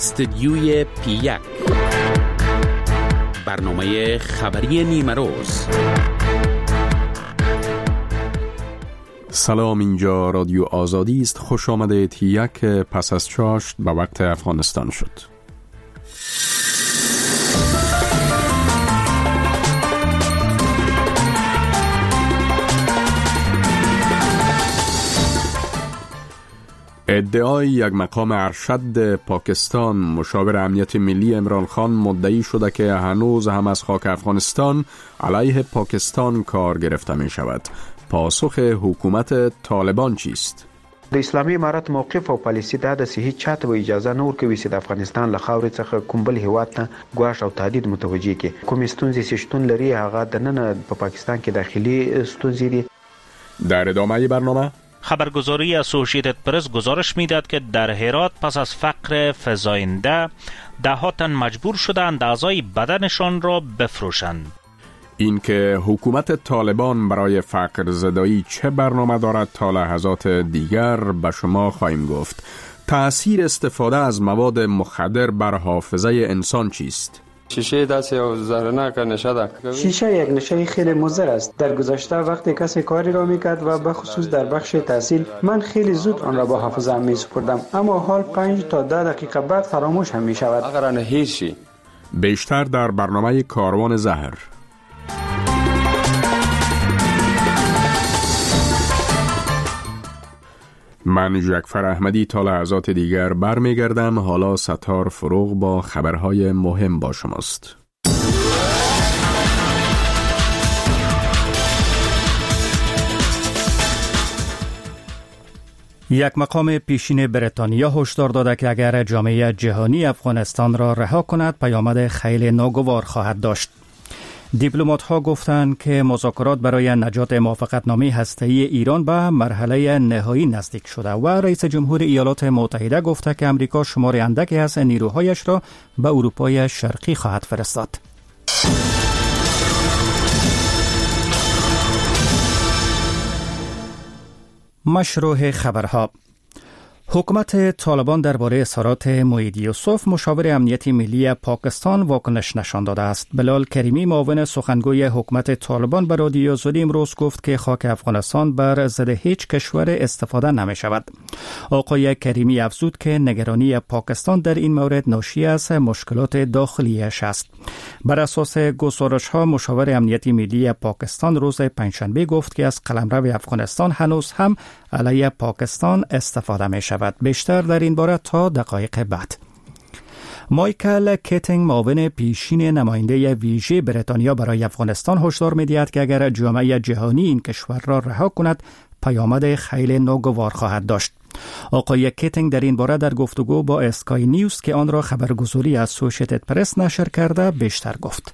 استدیوی پی1 برنامه خبری نیمه روز. سلام، اینجا رادیو آزادی است. خوش آمده یک پس از چاشت به وقت افغانستان شد. ادعای یک مقام ارشد پاکستان مشاور امنیت ملی عمران خان مدعی شده که هنوز هم از خاک افغانستان علیه پاکستان کار گرفته می شود. پاسخ حکومت طالبان چیست؟ د اسلامي امارت موقف او پالیسی دا د هیڅ چاته اجازه نه ورکوي چې د افغانستان له خاورې څخه کوم بل هیواد ته ګواښ او تهدید متوجه کړي. کوم ستونزې چې شتون لري هغه د نن په پاکستان کې داخلي ستونزې دي. در ادامه برنامه خبرگزاری اسوسییتد پرس گزارش میداد که در هرات پس از فقر فزاینده ده‌ها تن مجبور شدند اعضای بدنشان را بفروشند. اینکه حکومت طالبان برای فقر زدایی چه برنامه دارد تا لحظات دیگر به شما خواهیم گفت. تأثیر استفاده از مواد مخدر بر حافظه انسان چیست؟ شیشه دست یا زهرناک نشه ده. شیشه یک نشه خیلی مضر است. در گذشته وقتی کسی کاری را میکرد و به خصوص در بخش تحصیل من خیلی زود آن را با حافظه می سپردم، اما حال 5 تا 10 دقیقه بعد فراموش هم می شود. اگر نه هیچی. بیشتر در برنامه کاروان زهر. من جعفر احمدی تا لحظات دیگر برمیگردم. حالا ستار فروغ با خبرهای مهم با شماست. یک مقام پیشین بریتانیا هشدار داده که اگر جامعه جهانی افغانستان را رها کند پیامد خیلی ناگوار خواهد داشت. دیپلمات ها گفتند که مذاکرات برای نجات موافقتنامه هسته‌ای ایران به مرحله نهایی نزدیک شده و رئیس جمهور ایالات متحده گفته که امریکا شمار اندکی از نیروهایش را به اروپای شرقی خواهد فرستاد. مشروع خبرها. حکومت طالبان درباره اظهارات موعود یوسف مشاور امنیت ملی پاکستان واکنش نشان داده است. بلال کریمی معاون سخنگوی حکومت طالبان به رادیو آزادی امروز گفت که خاک افغانستان بر ضد هیچ کشور استفاده نمی شود. آقای کریمی افزود که نگرانی پاکستان در این مورد ناشی از مشکلات داخلیش است. بر اساس گزارش ها مشاور امنیت ملی پاکستان روز پنجشنبه گفت که از قلمرو افغانستان هنوز هم علیه پاکستان استفاده می شود. بیشتر در این باره تا دقایق بعد. مایکل کیتینگ معاون پیشین نماینده ویژه بریتانیا برای افغانستان هشدار می‌دهد که اگر جامعه جهانی این کشور را رها کند پیامد خیلی ناگوار خواهد داشت. آقای کیتینگ در این باره در گفتگو با اسکای نیوز که آن را خبرگزاری اسوسییتد پرس نشر کرده بیشتر گفت.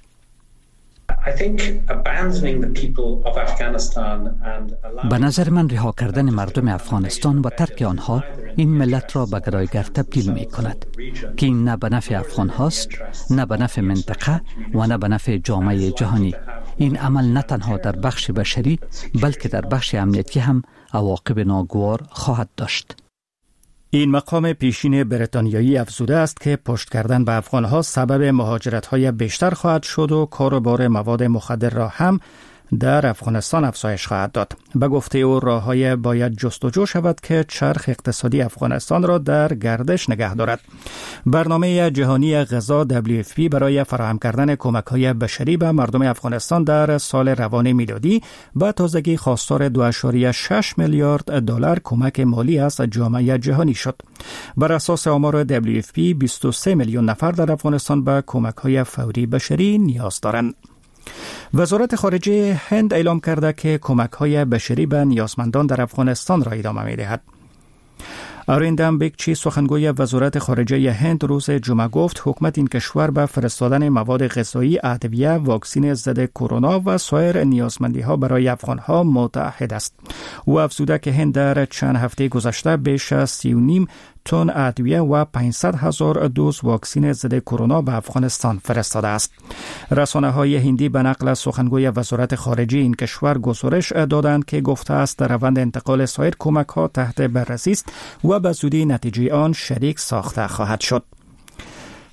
به نظر من رها کردن مردم افغانستان و ترک آنها این ملت را به گرایگر تبدیل می کند که این نه به نفع افغان هاست، نه به نفع منطقه و نه به نفع جامعه جهانی. این عمل نه تنها در بخش بشری بلکه در بخش امنیتی هم عواقب ناگوار خواهد داشت. این مقام پیشین بریتانیایی افزوده است که پشت کردن به افغانها سبب مهاجرت‌های بیشتر خواهد شد و کاروبار مواد مخدر را هم در افغانستان افزایش خواهد داد. به گفته او راه‌های باید جستجو شود که چرخ اقتصادی افغانستان را در گردش نگه دارد. برنامه جهانی غذا WFP برای فراهم کردن کمک‌های بشری به مردم افغانستان در سال روان میلادی به تازگی خواستار 2.6 میلیارد دلار کمک مالی از جامعه جهانی شد. بر اساس آمار WFP 23 میلیون نفر در افغانستان به کمک‌های فوری بشری نیاز دارند. وزارت خارجه هند اعلام کرده که کمک‌های بشری به نیازمندان در افغانستان را ادامه می‌دهد. آریندم بیکچی سخنگوی وزارت خارجه هند روز جمعه گفت حکومت این کشور به فرستادن مواد غذایی، ادویه، واکسن ضد کرونا و سایر نیازمندی‌ها برای افغان‌ها متعهد است. او افزوده که هند در چند هفته گذشته بیش از 3.5 تن ادویه و 500,000 دوز واکسن ضد کرونا به افغانستان فرستاده است. رسانه‌های هندی به نقل از سخنگوی وزارت خارجه این کشور گزارش دادند که گفته است در روند انتقال سایر کمک‌ها تحت بررسی است و به زودی نتیجه آن شریک ساخته خواهد شد.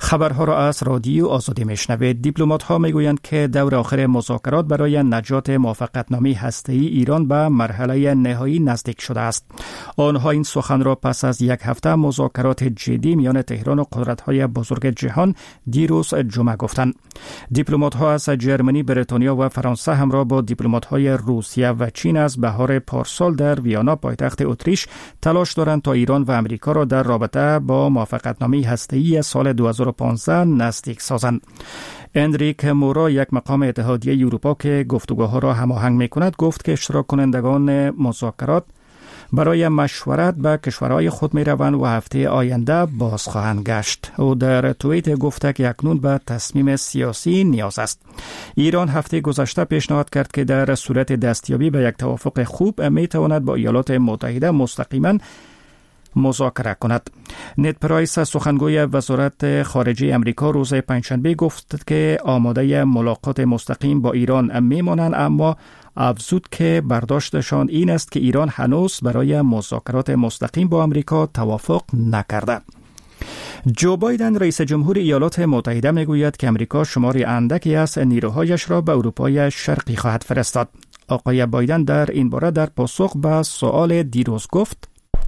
خبرها را از رادیو آزادی میشنوید. دیپلمات‌ها میگویند که دور آخر مذاکرات برای نجات موافقتنامه هسته‌ای ایران به مرحله نهایی نزدیک شده است. آنها این سخن را پس از یک هفته مذاکرات جدی میان تهران و قدرت‌های بزرگ جهان دیروز جمعه گفتند. دیپلمات‌ها از جرمنی، بریتانیا و فرانسه همراه با دیپلمات‌های روسیه و چین از بهار پارسال در ویانا پایتخت اتریش تلاش دارند تا ایران و امریکا را در رابطه با موافقتنامه هسته‌ای سال 2015 نزدیک سازند. اندریک مورا، یک مقام اتحادیه اروپا که گفتگوها را هماهنگ می‌کند، گفت که اشتراک کنندگان مذاکرات برای مشورت به کشورهای خود می‌روند و هفته آینده باز خواهند گشت. او در توییت گفته که اکنون به تصمیم سیاسی نیاز است. ایران هفته گذشته پیشنهاد کرد که در صورت دستیابی به یک توافق خوب می‌تواند با ایالات متحده مستقیما مذاکره کند. نت پرایس، سخنگوی وزارت خارجه امریکا، روز پنجشنبه گفت که آماده ملاقات مستقیم با ایران میمانند، اما افزود که برداشتشان این است که ایران هنوز برای مذاکرات مستقیم با امریکا توافق نکرده. جو بایدن، رئیس جمهور ایالات متحده، میگوید که امریکا شماری اندکی از نیروهایش را به اروپای شرقی خواهد فرستاد. آقای بایدن در این باره در پاسخ به سؤال دیروز گفت: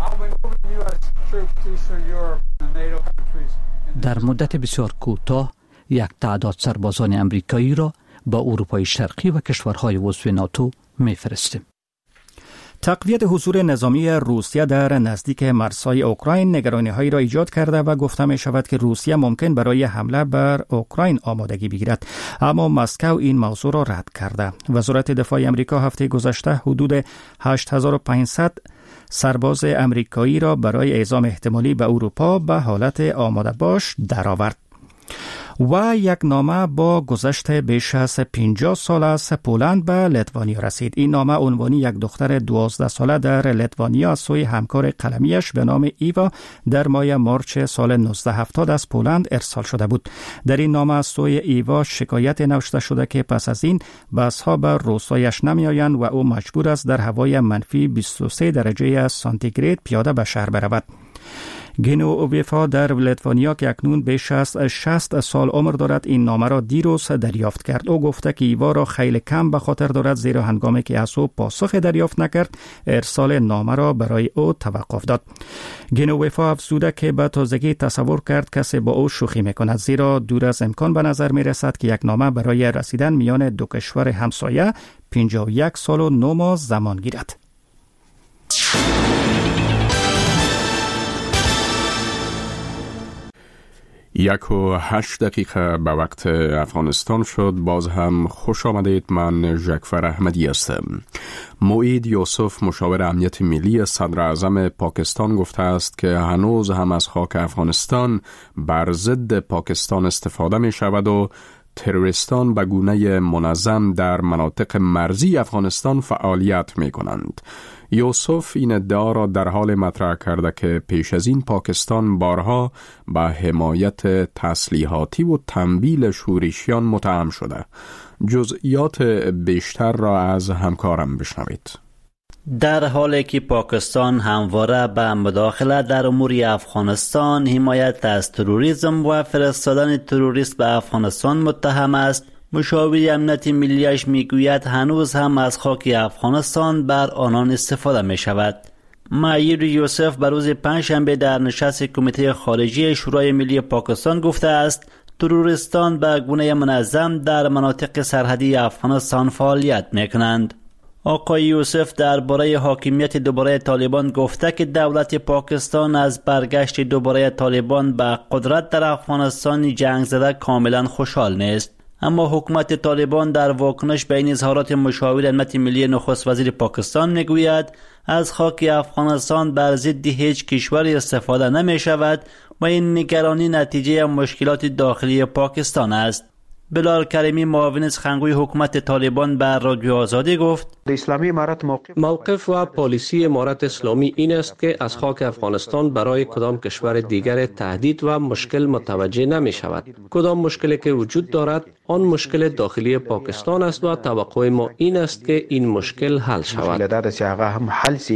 در مدت بسیار کوتاه یک تعداد سربازان امریکایی را به اروپای شرقی و کشورهای عضو ناتو می‌فرستیم. تقویت حضور نظامی روسیه در نزدیک مرزهای اوکراین نگرانی‌هایی را ایجاد کرده و گفته می‌شود که روسیه ممکن برای حمله بر اوکراین آمادگی بگیرد، اما مسکو این موضوع را رد کرده. وزارت دفاع آمریکا هفته گذشته حدود 8500 سرباز امریکایی را برای اعزام احتمالی به اروپا به حالت آماده باش درآورد. و یک نامه با گذشت بیش از 50 سال از پولند به لیتوانیا رسید. این نامه عنوانی یک دختر 12 ساله در لیتوانیا از سوی همکار قلمیش به نام ایوا در ماه مارچ سال 1970 از پولند ارسال شده بود. در این نامه از سوی ایوا شکایت نوشته شده که پس از این بس‌ها به روستایش نمی‌آیند و او مجبور است در هوای منفی 23 درجه سانتیگراد پیاده به شهر برود. گنوویفا در لیتوانیا که اکنون بیش از 60 سال عمر دارد این نامه را دیروز دریافت کرد. او گفته که ایوا را خیلی کم به خاطر دارد، زیرا هنگامی که از او پاسخ دریافت نکرد ارسال نامه را برای او توقف داد. گنوویفا افزوده که به تازگی تصور کرد کسی با او شوخی میکند، زیرا دور از امکان به نظر میرسد که یک نامه برای رسیدن میان دو کشور همسایه 51 سال و 9 ماه زمان گیرد. 1:08 به وقت افغانستان شد. باز هم خوش آمدید. من جعفر احمدی هستم. موعید یوسف، مشاور امنیت ملی صدر اعظم پاکستان، گفته است که هنوز هم از خاک افغانستان بر ضد پاکستان استفاده می شود و تروریستان به گونه منظم در مناطق مرزی افغانستان فعالیت می کنند. یوسف این ادعا را در حال مطرح کرده که پیش از این پاکستان بارها به حمایت تسلیحاتی و تمویل شورشیان متهم شده. جزئیات بیشتر را از همکارم بشنوید. در حالی که پاکستان همواره به مداخله در امور افغانستان، حمایت از تروریسم و فرستادن تروریست به افغانستان متهم است، مشاور امنیت ملیش میگوید هنوز هم از خاک افغانستان بر آنان استفاده می شود. معیر یوسف بر روز پنجشنبه در نشست کمیته خارجی شورای ملی پاکستان گفته است تروریستان به گونه منظم در مناطق سرحدی افغانستان فعالیت می کنند. آقای یوسف درباره حاکمیت دوباره طالبان گفته که دولت پاکستان از برگشت دوباره طالبان به قدرت در افغانستان جنگ زده کاملا خوشحال نیست. اما حکومت طالبان در واکنش به این اظهارات مشاور امنیت ملی نخست وزیر پاکستان میگوید از خاک افغانستان بر ضد هیچ کشوری استفاده نمی شود و این نگرانی نتیجه مشکلات داخلی پاکستان است. بلال کریمی، معاون سخنگوی حکومت طالبان، بر رادیو آزادی گفت اسلامی امارت موقف و پالیسی امارت اسلامی این است که از خاک افغانستان برای کدام کشور دیگر تهدید و مشکل متوجه نمی شود. کدام مشکلی که وجود دارد آن مشکل داخلی پاکستان است و توقع ما این است که این مشکل حل شود.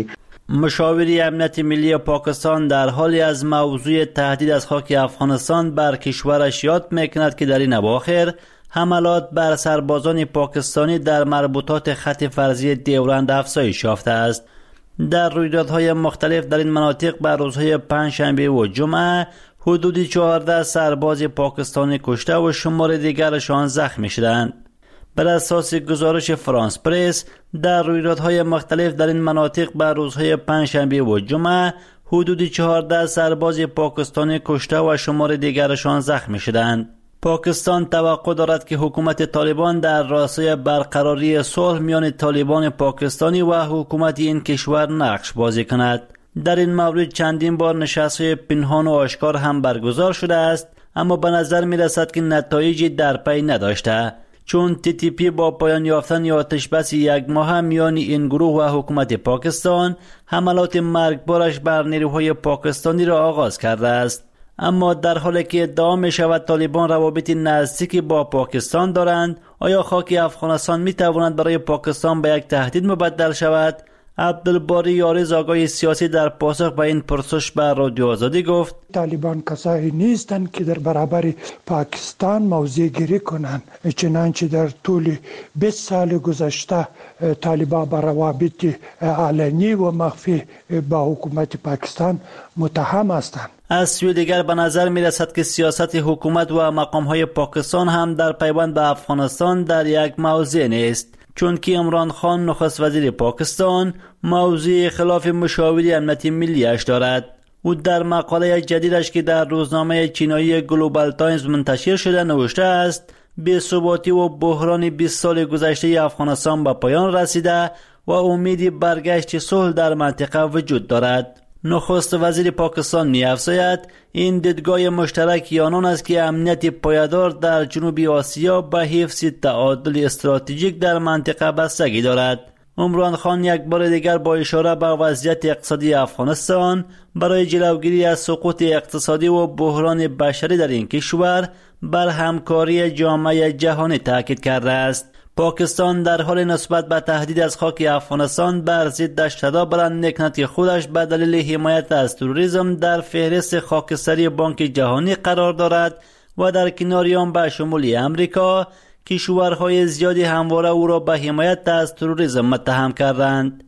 مشاوری امنیت ملی پاکستان در حالی از موضوع تهدید از خاک افغانستان بر کشورش یاد میکند که در این اواخر حملات بر سربازان پاکستانی در مربوطات خط فرضی دیوبند افزایش یافته است. در رویدادهای مختلف در این مناطق بر روزهای پنجشنبه و جمعه حدود 14 سرباز پاکستانی کشته و شمار دیگرشان زخمی شدند. بر اساس گزارش فرانس پرس در رویدادهای مختلف در این مناطق بر روزهای پنجشنبه و جمعه حدود 14 سرباز پاکستانی کشته و شمار دیگرشان زخمی شدند. پاکستان توقع دارد که حکومت طالبان در راستای برقراری صلح میان طالبان پاکستانی و حکومت این کشور نقش بازی کند. در این مورد چندین بار نشست‌های پنهان و آشکار هم برگزار شده است، اما به نظر می رسد که نتایجی در پی نداشته، چون TTP با پایان یافتن آتش بس یک ماه میان این گروه و حکومت پاکستان حملات مرگبارش بر نیروهای پاکستانی را آغاز کرده است. اما در حالی که ادعا می شود طالبان روابط نزدیکی با پاکستان دارند، آیا خاک افغانستان می تواند برای پاکستان به یک تهدید مبدل شود؟ عبدالباری یاریز آگاه سیاسی در پاسخ به این پرسش به رادیو آزادی گفت: طالبان کسایی نیستند که در برابر پاکستان موضع گیری کنند، چنانچه در طول 20 سال گذشته طالبان با روابط علنی و مخفی با حکومت پاکستان متهم هستند. از سوی دیگر به نظر می رسد که سیاست حکومت و مقامهای پاکستان هم در پیوند به افغانستان در یک موضع نیست، چون که عمران خان نخست وزیر پاکستان موضوع خلاف مشاوری امنیت ملیش دارد. او در مقاله جدیدش که در روزنامه چینایی گلوبال تایمز منتشر شده نوشته است: بی‌ثباتی و بحران 20 سال گذشته افغانستان به پایان رسیده و امید برگشت صلح در منطقه وجود دارد. نخست وزیر پاکستان می‌افزاید این دیدگاه مشترک آنان است که امنیت پایدار در جنوب آسیا به حفظ تعادل استراتژیک در منطقه بستگی دارد. عمران خان یک بار دیگر با اشاره به وضعیت اقتصادی افغانستان برای جلوگیری از سقوط اقتصادی و بحران بشری در این کشور بر همکاری جامعه جهانی تاکید کرده است. پاکستان در حال نسبت به تهدید از خاک افغانستان بر ضدش صدا بلند می‌کند که خودش به دلیل حمایت از تروریسم در فهرست خاکستری بانک جهانی قرار دارد و در کنار آن به شمول امریکا کشورهای زیادی همواره او را به حمایت از تروریسم متهم کردند.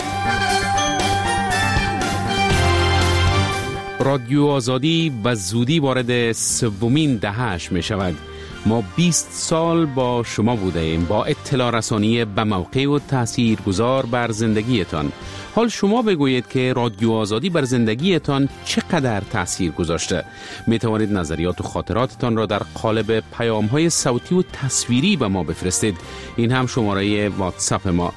رادیو آزادی به زودی وارد سومین دهه‌اش می شود. ما 20 سال با شما بوده ایم، با اطلاع رسانی به موقع و تأثیر گذار بر زندگیتان. حال شما بگویید که رادیو آزادی بر زندگیتان چقدر تأثیر گذاشته. می توانید نظریات و خاطراتتان را در قالب پیام‌های صوتی و تصویری به ما بفرستید. این هم شماره واتساپ ما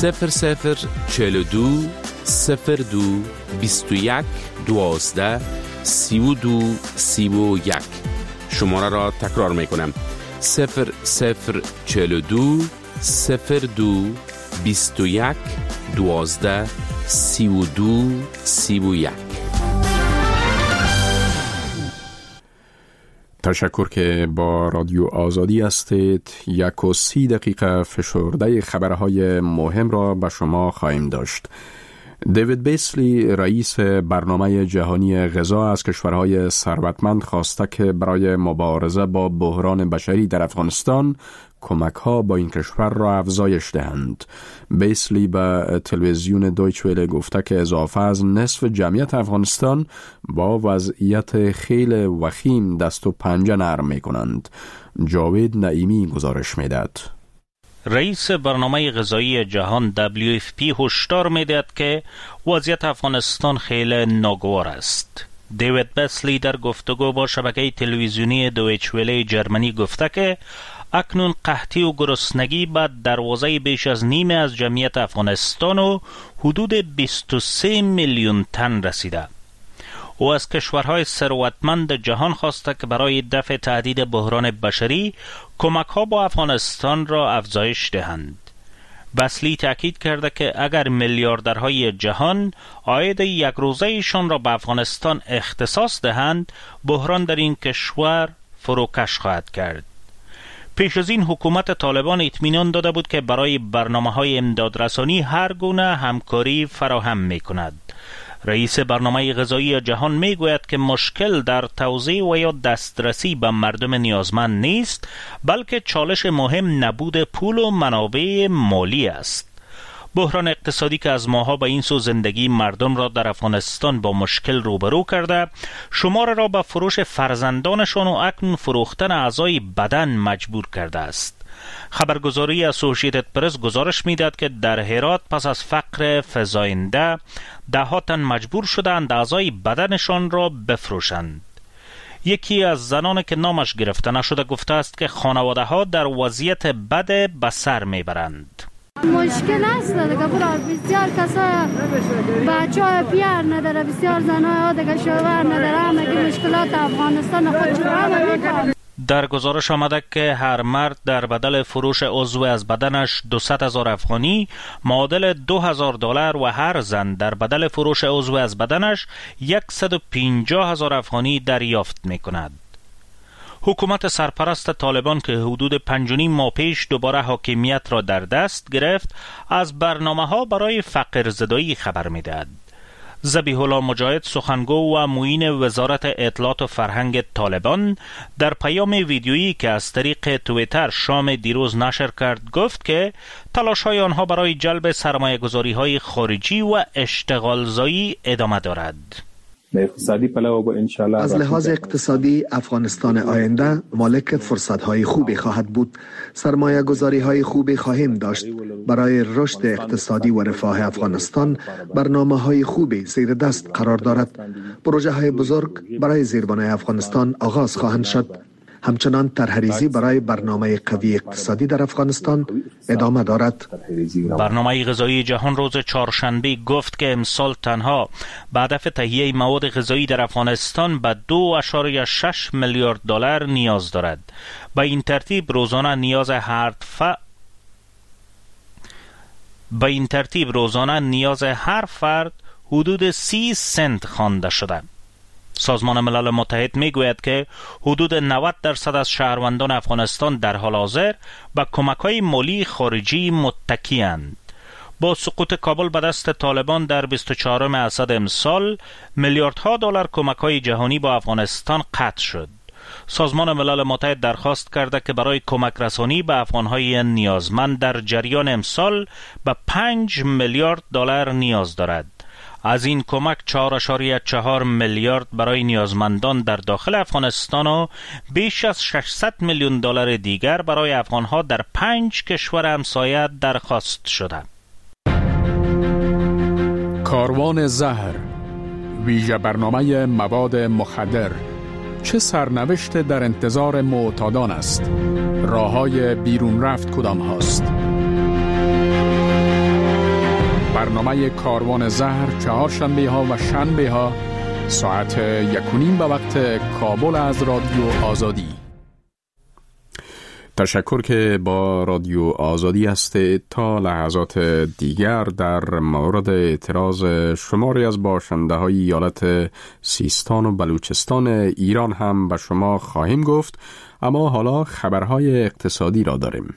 0042 02 21 12 32 31. شماره را تکرار می کنم: 0042 02 21 12 32 31. تشکر که با رادیو آزادی هستید. 1:30 دقیقه فشرده خبرهای مهم را به شما خواهیم داشت. دیوید بیسلی رئیس برنامه جهانی غذا از کشورهای ثروتمند خواسته که برای مبارزه با بحران بشری در افغانستان کمک‌ها با این کشور را افزایش دهند. بیسلی به تلویزیون دویچ وله گفته که اضافه از نصف جمعیت افغانستان با وضعیت خیلی وخیم دست و پنجه نرم می‌کنند. جاوید نعیمی گزارش می‌دهد. رئیس برنامه غذایی جهان WFP هشدار می‌دهد که وضعیت افغانستان خیلی ناگوار است. دیوید بیسلی در گفتگو با شبکه تلویزیونی دویچ وله جرمنی گفته که اکنون قحطی و گرسنگی به دروازه بیش از نیمه از جمعیت افغانستان و حدود 23 میلیون تن رسیده. او از کشورهای ثروتمند جهان خواسته که برای دفع تهدید بحران بشری کمک‌ها با افغانستان را افزایش دهند. بیسلی تاکید کرده که اگر میلیاردرهای جهان عاید یک روزه‌ایشان را به افغانستان اختصاص دهند، بحران در این کشور فروکش خواهد کرد. پیش از این حکومت طالبان اطمینان داده بود که برای برنامه‌های امدادرسانی هر گونه همکاری فراهم می‌کند. رئیس برنامه غذایی جهان میگوید که مشکل در توزیع و یا دسترسی به مردم نیازمند نیست، بلکه چالش مهم نبود پول و منابع مالی است. بحران اقتصادی که از ماها به این سو زندگی مردم را در افغانستان با مشکل روبرو کرده، شمار را به فروش فرزندانشان و اکنون فروختن اعضای بدن مجبور کرده است. خبرگزاری اسوسییتد پرس گزارش میداد که در هرات پس از فقر فزاینده ده‌ها تن مجبور شدند اعضای بدنشان را بفروشند. یکی از زنان که نامش گرفته نشده گفته است که خانواده ها در وضعیت بد به سر میبرند. مشکل است دیگه، برای بسیار کسا بچه های پیر نداره، بسیار زنای ها دیگه شوهر نداره، همه که مشکلات افغانستان خود چرا میکنه. در گزارش آمده که هر مرد در بدل فروش عضو از بدنش 200,000 افغانی معادل $2,000 و هر زن در بدل فروش عضو از بدنش 150,000 افغانی دریافت می کند. حکومت سرپرست طالبان که حدود 5.5 ماه پیش دوباره حاکمیت را در دست گرفت، از برنامه‌ها برای فقرزدایی خبر می‌دهد. ذبیح الله مجاهد، سخنگو و معین وزارت اطلاعات و فرهنگ طالبان، در پیام ویدیویی که از طریق توییتر شام دیروز نشر کرد گفت که تلاش‌های آنها برای جلب سرمایه‌گذاری‌های خارجی و اشتغالزایی ادامه دارد. از لحاظ اقتصادی افغانستان آینده مالک فرصت‌های خوبی خواهد بود. سرمایه‌گذاری‌های خوبی خواهیم داشت. برای رشد اقتصادی و رفاه افغانستان برنامه‌های خوبی زیر دست قرار دارد. پروژه‌های بزرگ برای زیربنای افغانستان آغاز خواهند شد. همچنان طرح‌ریزی برای برنامه قوی اقتصادی در افغانستان ادامه دارد. برنامه غذایی جهان روز چهارشنبه گفت که امسال تنها به هدف تهیه مواد غذایی در افغانستان به $2.6 میلیارد نیاز دارد. به این ترتیب روزانه نیاز هر فرد حدود 30 سنت خوانده شده. سازمان ملل متحد میگوید که حدود 90% از شهروندان افغانستان در حال حاضر به کمک‌های مالی خارجی متکی‌اند. با سقوط کابل به دست طالبان در 24 اسد امسال، میلیاردها دلار کمک‌های جهانی با افغانستان قطع شد. سازمان ملل متحد درخواست کرده که برای کمک رسانی به افغان‌های نیازمند در جریان امسال به $5 میلیارد نیاز دارد. از این کمک 4.4 میلیارد برای نیازمندان در داخل افغانستان و بیش از $600 میلیون دیگر برای افغانها در 5 کشور همسایه درخواست شده. کاروان زهر، ویژه برنامه مواد مخدر، چه سرنوشت در انتظار معتادان است؟ راه‌های بیرون رفت کدام هاست؟ برنامه کاروان زهر چهارشنبه ها و شنبه ها ساعت 1:30 به وقت کابل از رادیو آزادی. تشکر که با رادیو آزادی هستید. تا لحظات دیگر در مورد اعتراض شماری از باشنده های ایالت سیستان و بلوچستان ایران هم به شما خواهیم گفت، اما حالا خبرهای اقتصادی را داریم.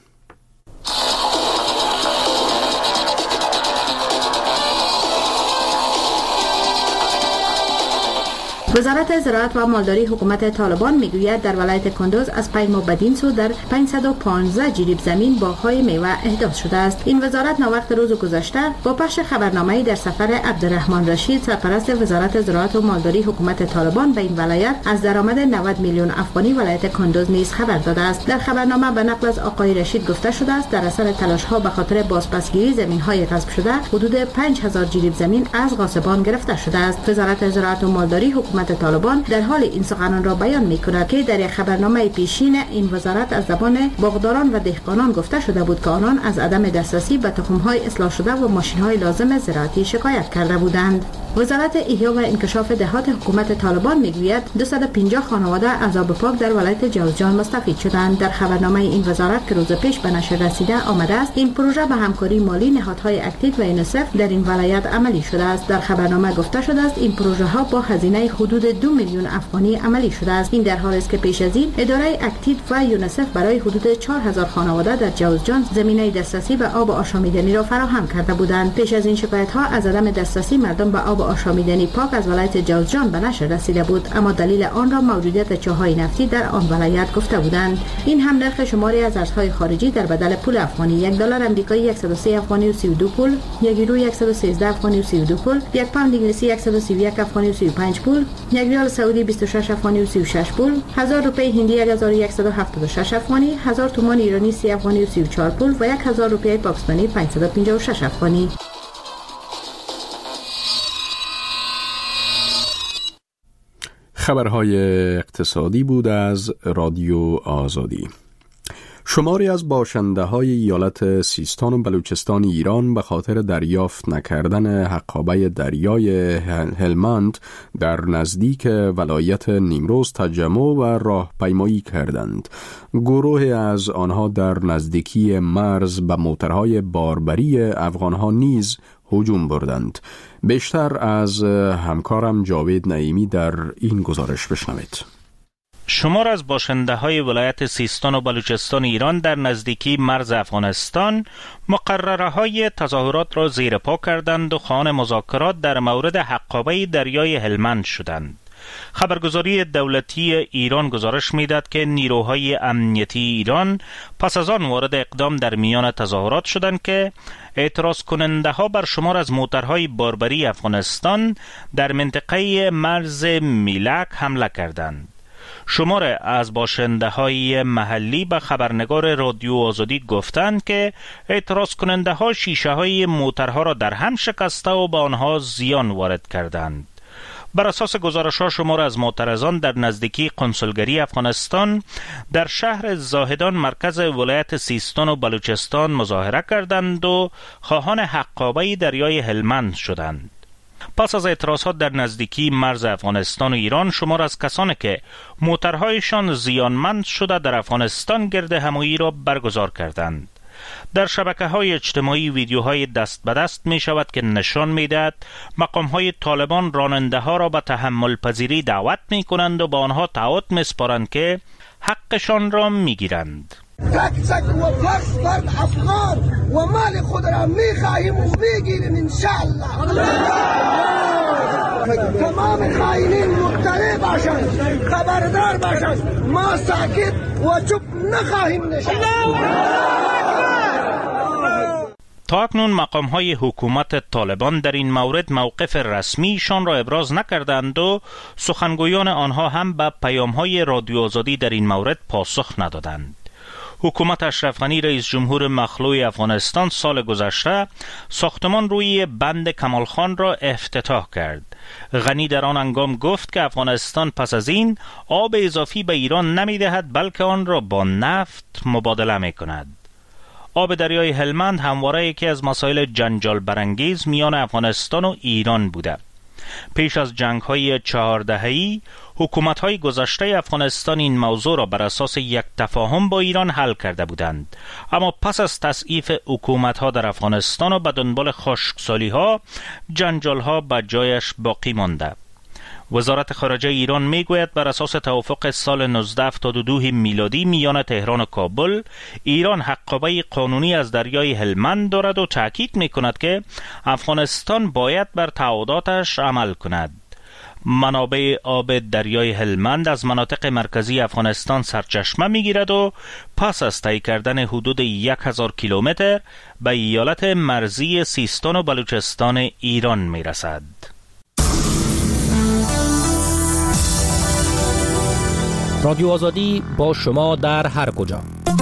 وزارت زراعت و مالداری حکومت طالبان میگوید در ولایت کندوز از 5 ماه بدین سو در 515 جریب زمین باغ‌های میوه احداث شده است. این وزارت ناوقت روز گذشته با پخش خبرنامه‌ای در سفر عبدالرحمن رشید، سرپرست وزارت زراعت و مالداری حکومت طالبان، به این ولایت از درآمد 90 میلیون افغانی ولایت کندوز نیز خبر داده است. در خبرنامه به نقل از آقای رشید گفته شده است در اثر تلاش‌ها به خاطر بازپسگیری زمین‌های غصب شده حدود 5000 جریب زمین از غاصبان گرفته شده است. وزارت زراعت و مالداری حکومت طالبان در حال این سخنان را بیان می‌کند که در خبرنامه پیشین این وزارت از زبان باغداران و دهقانان گفته شده بود که آنان از عدم دسترسی به تخم‌های اصلاح شده و ماشین‌های لازم زراعتی شکایت کرده بودند. وزارت احیا و انکشاف دهات حکومت طالبان میگوید 250 خانواده از آب پاک در ولایت جوزجان مستفید شدند. در خبرنامه این وزارت که روز پیش به نشر رسیده آمده است، این پروژه به همکاری مالی نهادهای اکتیو و یونیسف در این ولایت عملی شده است. در خبرنامه گفته شده است این پروژه ها با هزینه حدود حدود 2 میلیون افغانی عملی شده است. این در حالی است که پیش از این اداره اکتید و یونیسف برای حدود 4000 خانواده در جوزجان زمینه دسترسی به آب آشامیدنی را فراهم کرده بودند. پیش از این شکایت‌ها از عدم دسترسی مردم به آب آشامیدنی پاک از ولایت جوزجان به نشر رسیده بود، اما دلیل آن را موجودیت چاهای نفتی در آن ولایت گفته بودند. این هم نرخ شماری از ارزهای خارجی در بدل پول افغانی: $1 آمریکایی 103 افغانی و 32 پول، €1 113 افغانی و 32 پول، £1 انگلیسی 131 افغانی و 35 پول، $1 سعودی 26 افغانی و 36 پول، 1000 روپیه هندی 1176 افغانی، 1000 تومان ایرانی 30 افغانی و 34 پول و 1000 روپیه پاکستانی 556 افغانی. خبرهای اقتصادی بود از رادیو آزادی. شماری از باشنده‌های ایالت سیستان و بلوچستان ایران به خاطر دریافت نکردن حقابه دریای هلمند در نزدیک ولایت نیمروز تجمع و راهپیمایی کردند. گروه از آنها در نزدیکی مرز به موترهای باربری افغانها نیز هجوم بردند. بیشتر از همکارم جاوید نعیمی در این گزارش بشنوید. شمار از باشنده های ولایت سیستان و بلوچستان ایران در نزدیکی مرز افغانستان مقرره های تظاهرات را زیر پا کردند و خواهان مذاکرات در مورد حقابه دریای هلمند شدند. خبرگزاری دولتی ایران گزارش می‌دهد که نیروهای امنیتی ایران پس از آن وارد اقدام در میان تظاهرات شدند که اعتراض کننده ها بر شمار از موترهای باربری افغانستان در منطقه مرز میلک حمله کردند. شمار از باشنده های محلی به خبرنگار رادیو آزادی گفتند که اعتراض کننده ها شیشه های موترها را در هم شکسته و به آنها زیان وارد کردند. بر اساس گزارش ها شمار از معترضان در نزدیکی قنسولگری افغانستان در شهر زاهدان مرکز ولایت سیستان و بلوچستان مظاهره کردند و خواهان حقابه دریای هلمند شدند. پس از اعتراضات در نزدیکی مرز افغانستان و ایران، شمار از کسانی که موترهایشان زیانمند شده در افغانستان گرد همایی را برگزار کردند. در شبکه‌های اجتماعی ویدیوهای دست به دست می شود که نشان می دهد مقام‌های طالبان راننده ها را به تحمل پذیری دعوت می کنند و با آنها تعهد می سپارند که حقشان را می گیرند. تک و فرد افغان و مال خود را می خواهیم و می گیریم انشاءالله. تمام خائنین مطلع باشند، خبردار باشند، ما ساکت و چوپ نخواهیم نشست. تا اکنون مقام‌های حکومت طالبان در این مورد موقف رسمیشان را ابراز نکردند و سخنگویان آنها هم به پیام‌های رادیو آزادی در این مورد پاسخ ندادند. حکومت اشرف غنی رئیس جمهور مخلوع افغانستان سال گذشته ساختمان روی بند کمال خان را افتتاح کرد. غنی در آن هنگام گفت که افغانستان پس از این آب اضافی به ایران نمی‌دهد بلکه آن را با نفت مبادله می‌کند. آب دریای هلمند همواره یکی از مسائل جنجال برانگیز میان افغانستان و ایران بوده. پیش از جنگ‌های 4 دهه‌ای حکومت‌های گذشته افغانستان این موضوع را بر اساس یک تفاهم با ایران حل کرده بودند، اما پس از تضعیف حکومت‌ها در افغانستان و به دنبال خشکسالی‌ها جنجال‌ها به جایش باقی مانده. وزارت خارجه ایران میگوید بر اساس توافق سال 1972 میلادی میان تهران و کابل، ایران حقابه قانونی از دریای هلمند دارد و تاکید میکند که افغانستان باید بر تعهداتش عمل کند. منابع آب دریای هلمند از مناطق مرکزی افغانستان سرچشمه میگیرد و پس از طی کردن حدود 1000 کیلومتر به ایالت مرزی سیستان و بلوچستان ایران میرسد. رادیو آزادی با شما در هر کجا.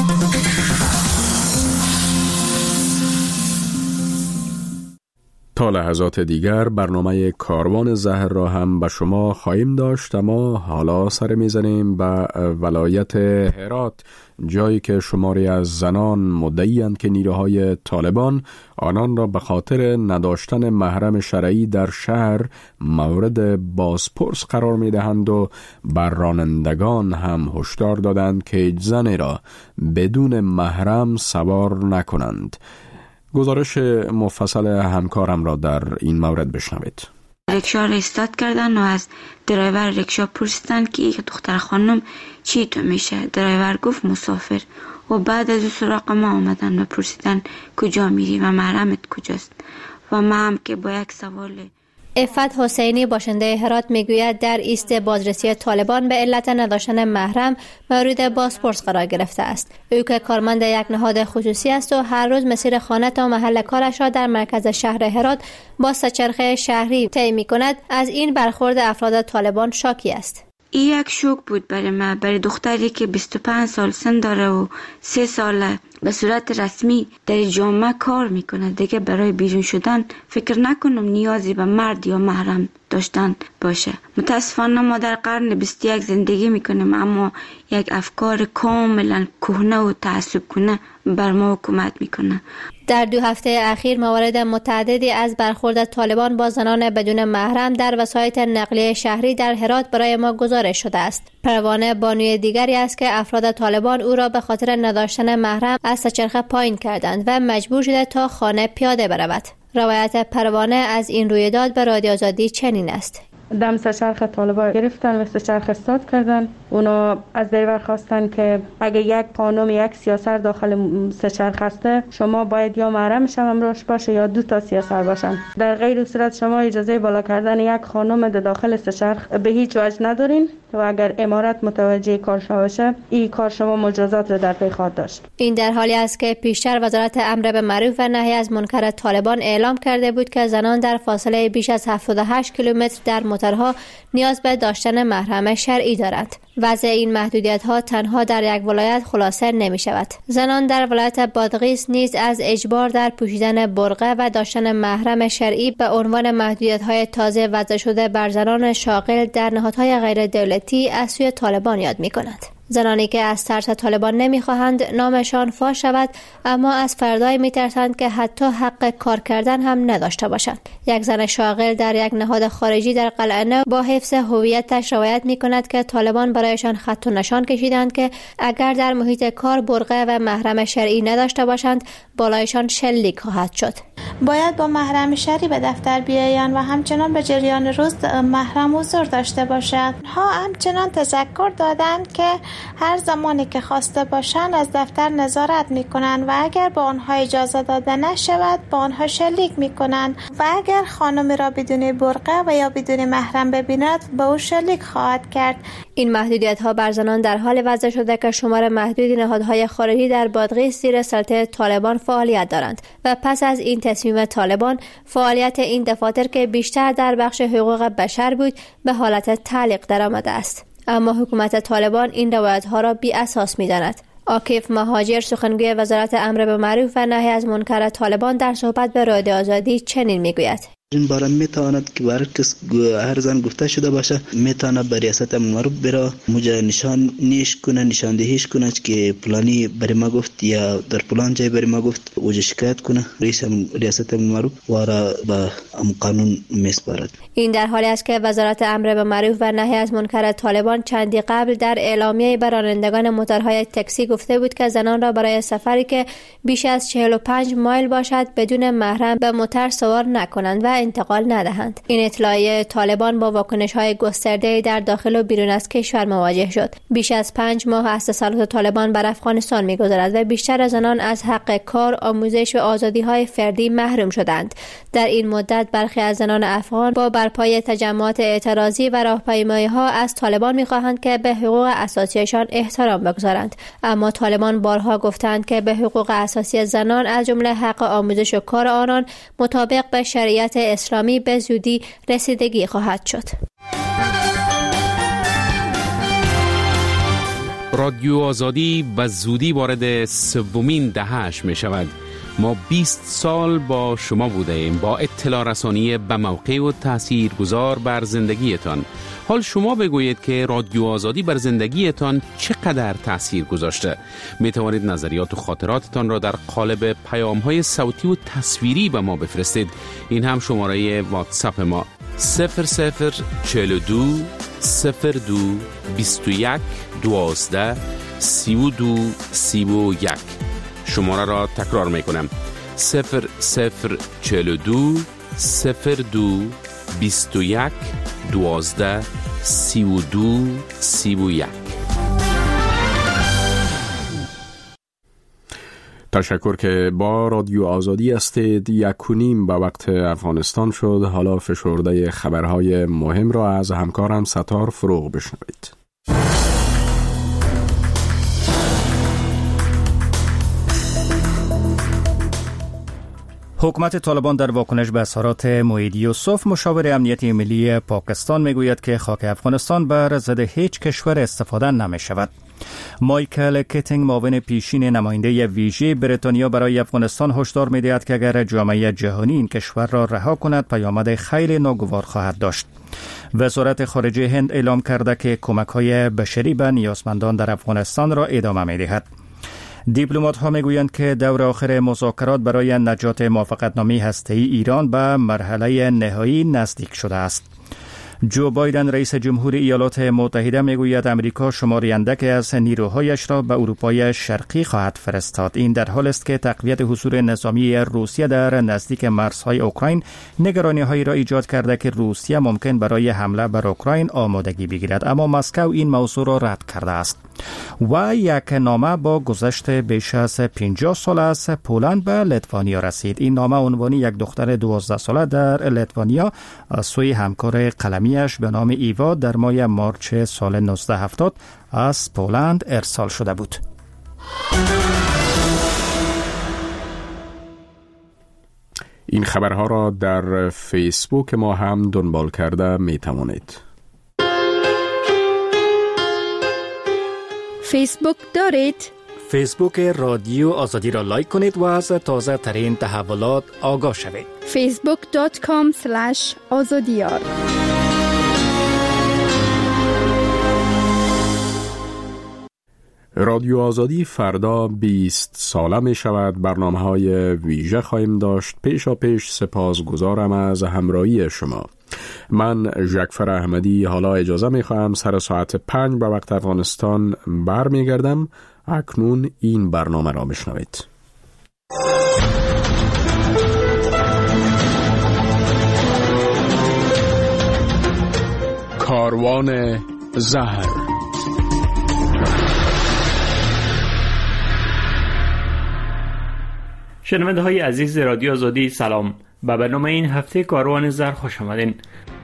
تا لحظات دیگر برنامه کاروان زهر را هم به شما خواهیم داشت، اما حالا سر میزنیم به ولایت هرات، جایی که شماری از زنان مدعی‌اند که نیروهای طالبان آنان را به خاطر نداشتن محرم شرعی در شهر مورد بازپرس قرار می‌دهند و بر رانندگان هم هشدار دادند که هیچ زنی را بدون محرم سوار نکنند. گزارش مفصل همکارم را در این مورد بشنوید. رکشا را استارت کردن و از درایور رکشا پرسیدن که یک دختر خانم چی تو میشه؟ درایور گفت مسافر. و بعد از سراغ ما آمدن و پرسیدن کجا میری و محرمت کجاست؟ و ما هم که با یک سوال. عفت حسینی باشنده هرات میگوید در ایست بازرسی طالبان به علت نداشتن محرم مورد بازپرس قرار گرفته است. او که کارمند یک نهاد خصوصی است و هر روز مسیر خانه تا محل کارش را در مرکز شهر هرات با سه‌چرخه شهری طی می‌کند، از این برخورد افراد طالبان شاکی است. این یک شوک بود برای ما، برای دختری که 25 سال سن داره و 3 سال به صورت رسمی در جامعه کار میکنه. دیگه برای بیرون شدن فکر نکنم نیازی به مرد یا محرم داشتن باشه. متاسفانه ما در قرن 21 زندگی میکنیم، اما یک افکار کاملا کهنه و تعصب کنه بر ما حکومت میکنه. در 2 هفته اخیر موارد متعددی از برخورد طالبان با زنان بدون محرم در وسایط نقلیه شهری در هرات برای ما گزارش شده است. پروانه بانوی دیگری است که افراد طالبان او را به خاطر نداشتن محرم از سه‌چرخه پایین کردند و مجبور شده تا خانه پیاده برود. روایت پروانه از این رویداد به رادیو آزادی چنین است: دم سه‌چرخ طالبان گرفتن و سه‌چرخ استارت کردن. اونا از درایور خواستن که اگه یک خانم یک سیاسر داخل سه‌چرخ هسته، شما باید یا محرمش هم همراهش باشه یا 2 تا سیاسر باشن. در غیر صورت شما اجازه بالا کردن یک خانم در داخل سه‌چرخ به هیچ وجه ندارین و اگر امارت متوجه کار شما باشه، این کار شما مجازات رو در پی خواهد داشت. این در حالی است که پیشتر وزارت امر به معروف و نهی از منکر طالبان اعلام کرده بود که زنان در فاصله بیش از 78 کیلومتر در موترها نیاز به داشتن محرم شرعی دارند. وضع این محدودیت‌ها تنها در یک ولایت خلاصه نمی‌شود. زنان در ولایت بادغیس نیز از اجبار در پوشیدن برقع و داشتن محرم شرعی به عنوان محدودیت‌های تازه وضع شده بر زنان شاغل در نهادهای غیر دولتی از سوی طالبان یاد می‌کنند. زنانی که از ترس طالبان نمیخواهند نامشان فاش شود، اما از فردایی میترسند که حتی حق کار کردن هم نداشته باشند. یک زن شاغل در یک نهاد خارجی در قلعه نو با حفظ هویتش روایت میکند که طالبان برایشان خط و نشان کشیدند که اگر در محیط کار برقع و محرم شرعی نداشته باشند بالایشان شلیک خواهد شد. باید با محرم شرعی به دفتر بیایند و همچنان به جریان روز محرم حضور داشته باشند. ها همچنان تذکر دادند که هر زمانی که خواسته باشند از دفتر نظارت میکنند و اگر به آنها اجازه داده نشود با آنها شلیک میکنند و اگر خانمی را بدون برقع و یا بدون محرم ببیند به او شلیک خواهد کرد. این محدودیت‌ها بر زنان در حال وضع شده که شمار محدودی نهادهای خارجی در بادغیس زیر سلطه طالبان فعالیت دارند و پس از این تصمیم طالبان فعالیت این دفاتر که بیشتر در بخش حقوق بشر بود به حالت تعلیق درآمده است. اما حکومت طالبان این روایت‌ها را بی اساس می‌داند. عاکف مهاجر سخنگوی وزارت امر به معروف و نهی از منکر طالبان در صحبت به رادیو آزادی چنین می‌گوید: این باره میتواند که برای کس هر زن گفته شده باشه میتواند به ریاست امر معروف بره موجه نشان نیش کنه، نشاندهیش کنه که فلانی برای ما گفت یا در فلان جای برای ما گفت اوج شکایت کنه. ریاست امر معروف وارا به قانون میسپارد. این در حالی است که وزارت امر به معروف و نهی از منکر طالبان چندی قبل در اعلامیه بر رانندگان موتورهای تاکسی گفته بود که زنان را برای سفری که بیش از 45 مایل باشد بدون محرم به موتور سوار نکنند و انتقال ندهند. این اطلاعیه طالبان با واکنش‌های گسترده‌ای در داخل و بیرون از کشور مواجه شد. بیش از 5 ماه از تسلط طالبان بر افغانستان می‌گذرد و بیشتر زنان از حق کار، آموزش و آزادی‌های فردی محروم شدند. در این مدت برخی از زنان افغان با برپای تجمعات اعتراضی و راهپیمایی‌ها از طالبان می‌خواهند که به حقوق اساسیشان احترام بگذارند. اما طالبان بارها گفتند که به حقوق اساسی زنان از جمله حق آموزش و کار آنان مطابق به شریعت اسلامی به زودی رسیدگی خواهد شد. رادیو آزادی به زودی وارد 3مین دهه‌اش می شود. ما 20 سال با شما بوده ایم، با اطلاع رسانی به موقع و تاثیرگذار بر زندگیتان. حال شما بگویید که رادیو آزادی بر زندگیتان چقدر تاثیر گذاشته. می توانید نظریات و خاطراتتان را در قالب پیام‌های صوتی و تصویری به ما بفرستید. این هم شماره واتساپ ما 0042 02 21 12 32 31. شماره را تکرار می کنم: 0042 02 21 12 32 31. تشکر که با رادیو آزادی هستید. 1:30 به وقت افغانستان شد. حالا فشرده خبرهای مهم را از همکارم ستار فروغ بشنوید. حکومت طالبان در واکنش به اظهارات موعید یوسف مشاور امنیتی ملی پاکستان میگوید که خاک افغانستان بر ضد هیچ کشور استفاده نمی شود. مایکل کیتینگ معاون پیشین نماینده ویژه بریتانیا برای افغانستان هشدار می‌دهد که اگر جامعه جهانی این کشور را رها کند پیامد خیلی ناگوار خواهد داشت. وزارت خارجه هند اعلام کرده که کمک‌های بشری به نیازمندان در افغانستان را ادامه می‌دهد. دیپلمات‌ها می‌گویند که دور آخر مذاکرات برای نجات موافقتنامه هسته‌ای ایران به مرحله نهایی نزدیک شده است. جو بایدن رئیس جمهور ایالات متحده میگوید امریکا شماری اندکی از نیروهایش را به اروپای شرقی خواهد فرستاد. این در حال است که تقویت حضور نظامی روسیه در نزدیک مرزهای اوکراین نگرانی‌هایی را ایجاد کرده که روسیه ممکن برای حمله بر اوکراین آمادگی بگیرد، اما مسکو این موضوع را رد کرده است. و یک نامه با گذشت بیش از 50 سال از پولند به لیتوانیا رسید. این نامه عنوان یک دختر 12 ساله در لیتوانیا از سوی همکار قلمیش به نام ایوا در ماه مارچ سال 1970 از پولند ارسال شده بود. این خبرها را در فیسبوک ما هم دنبال کرده می توانید. فیسبوک دارید؟ فیسبوک رادیو آزادی را لایک کنید و از تازه ترین تحولات آگاه شوید. facebook.com/azadiyar. رادیو آزادی فردا 20 ساله می شود. برنامه‌های ویژه خواهیم داشت. پیش سپاسگزارم از همراهی شما. من ژکفر احمدی حالا اجازه می خواهم سر ساعت 5 به وقت افغانستان برمی گردم. اکنون این برنامه را بشنوید. کاروان زهر. شنونده های عزیز رادیو آزادی سلام. به برنامه این هفته کاروان زهر خوش آمدین.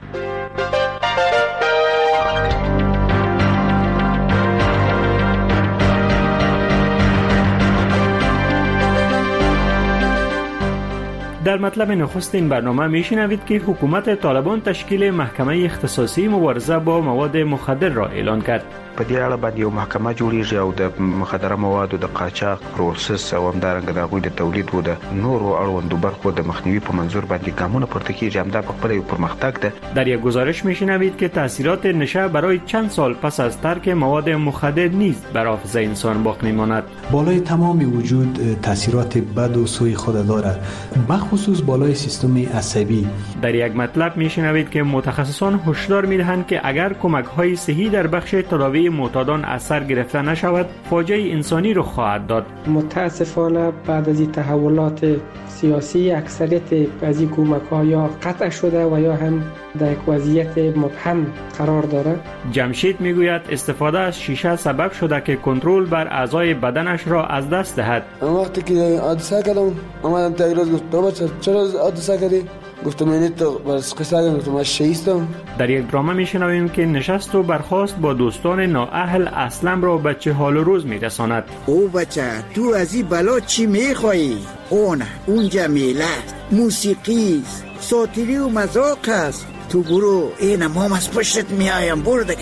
در مطلب نخست این برنامه میشنوید که حکومت طالبان تشکیل محکمه اختصاصی مبارزه با مواد مخدر را اعلان کرد. په دې اړه باندې یو محکمه جوړیږي او د مخدره موادو د قاچاق پروسس او همدارنګه د هغوی د تولید و د نورو اړوندو برخو د مخنیوي په منظور باندې ګامونه پورته کیږي. همدا په خپله یو پرمختګ ده. در یک گزارش میشنوید که تاثیرات نشه برای چند سال پس از ترک مواد مخدر نیز بر حافظه انسان باقی میماند. بالای تمام وجود تاثیرات بد و سوء خود دارد، بخصوص بالای سیستم عصبی. در یک مطلب میشنوید که متخصصان هشدار میدهند که اگر کمک‌های صحی در بخش تداوی معتادان اثر گرفته نشود فاجعه انسانی رو خواهد داد. متاسفانه بعد از این تحولات سیاسی اکثریت از این کمک‌ها یا قطع شده و یا هم در یک وضعیت مبهم قرار داره. جمشید میگوید استفاده از شیشه سبب شده که کنترل بر اعضای بدنش را از دست دهد. وقتی که حادثه کردم اومدم تغییرات گفت تو بچه چرا حادثه کردی؟ گفتم اینی تو بس قصه گفتم من شیستم. در یک درامه میشنویم که نشست و برخاست با دوستان نااهل اسلم را به چه حال و روز میرساند. او بچه تو از این بلا چی میخوایی؟ اون جمیله موسیقی ساتیری و مذاق است. تو برو این مام از پشتت میایم برو دیگه.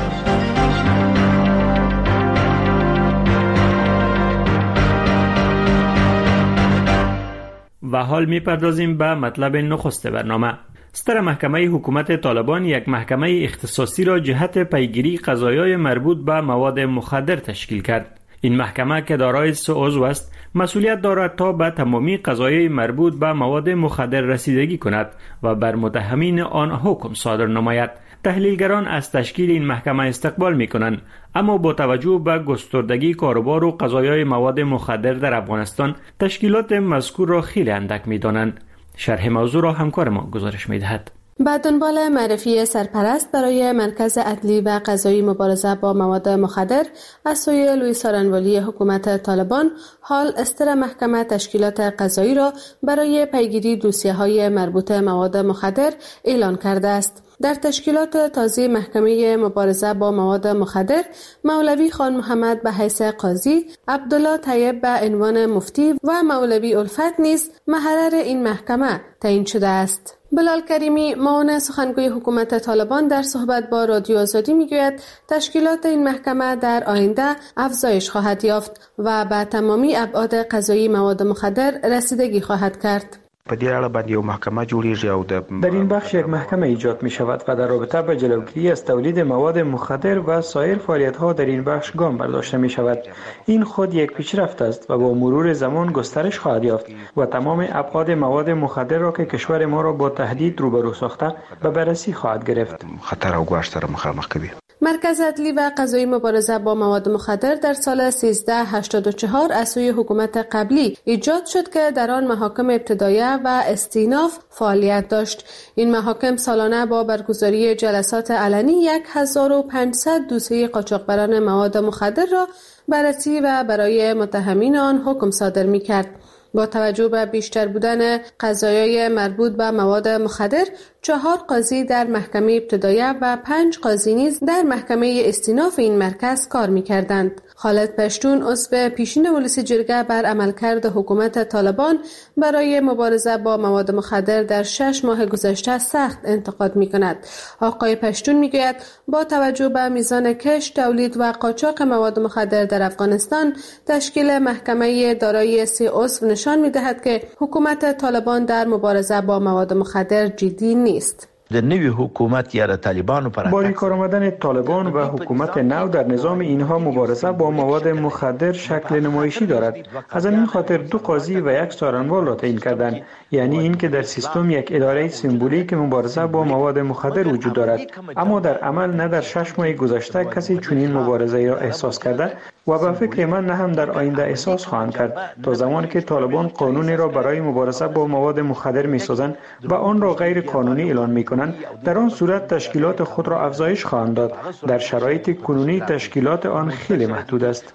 و حال میپردازیم به مطلب نخست برنامه. ستر محکمه حکومت طالبان یک محکمه اختصاصی را جهت پیگیری قضایای مربوط به مواد مخدر تشکیل کرد. این محکمه که دارای 3 عضو است مسئولیت دارد تا به تمامی قضایای مربوط به مواد مخدر رسیدگی کند و بر متهمین آن حکم صادر نماید. تحلیلگران از تشکیل این محکمه استقبال می‌کنند، اما با توجه به گستردگی کاروبار و قضایای مواد مخدر در افغانستان تشکیلات مذکور را خیلی اندک می‌دانند. شرح موضوع را همکار ما گزارش می‌دهد. به دنبال معرفی سرپرست برای مرکز عدلی و قضایی مبارزه با مواد مخدر از سوی لوئیس آرنوالی حکومت طالبان، حال استر محکمه تشکیلات قضایی را برای پیگیری دوسیه‌های مربوط مواد مخدر اعلان کرده است. در تشکیلات تازه محکمه مبارزه با مواد مخدر، مولوی خان محمد به حیث قاضی، عبدالله طیب به عنوان مفتی و مولوی الفت نیز محرر این محکمه تعیین شده است. بلال کریمی، معاون سخنگوی حکومت طالبان، در صحبت با رادیو آزادی میگوید تشکیلات این محکمه در آینده افزایش خواهد یافت و به تمامی ابعاد قضایی مواد مخدر رسیدگی خواهد کرد. په دې اړه باندې یو محکمه جوړیږي او در این بخش یک محکمه ایجاد می شود و در رابطه با جلوگیری از تولید مواد مخدر و سایر فعالیت ها در این بخش گام برداشته می شود. این خود یک پیشرفت است و با مرور زمان گسترش خواهد یافت و تمام ابعاد مواد مخدر را که کشور ما را با تهدید روبرو ساخته به بررسی خواهد گرفت. خطر او ګواښ سره مخامخ کوي. مرکز عدلی و قضایی مبارزه با مواد مخدر در سال 1384 از سوی حکومت قبلی ایجاد شد که در آن محاکم ابتدایه و استیناف فعالیت داشت. این محاکم سالانه با برگزاری جلسات علنی 1500 دوسیه قاچاقبران مواد مخدر را بررسی و برای متهمین آن حکم صادر می‌کرد. با توجه به بیشتر بودن قضایای مربوط به مواد مخدر، 4 قاضی در محکمه ابتدایه و 5 قاضی نیز در محکمه استیناف این مرکز کار می‌کردند. خالد پشتون، عضو پیشین مجلس جرگه، بر عملکرد حکومت طالبان برای مبارزه با مواد مخدر در 6 ماه گذشته سخت انتقاد می‌کند. آقای پشتون می‌گوید با توجه به میزان کشت، تولید و قاچاق مواد مخدر در افغانستان، تشکیل محکمه دارای 3 عضو نشان می‌دهد که حکومت طالبان در مبارزه با مواد مخدر جدی نیست. د نوی حکومت یا د طالبانو پر با کار آمدن طالبان و حکومت نو در نظام اینها مبارزه با مواد مخدر شکل نمایشی دارد. از این خاطر 2 قاضی و 1 سارنوال را تعیین کردند، یعنی این که در سیستم یک اداره سمبولیک مبارزه با مواد مخدر وجود دارد، اما در عمل نه در 6 ماه گذشته کسی چنین مبارزه را احساس کرده و به فکر من نه هم در آینده احساس خواهند کرد تا زمانی که طالبان قانونی را برای مبارزه با مواد مخدر می‌سازند و آن را غیر قانونی اعلان می‌کنند. در آن صورت تشکیلات خود را افزایش خواهند داد. در شرایط کنونی تشکیلات آن خیلی محدود است.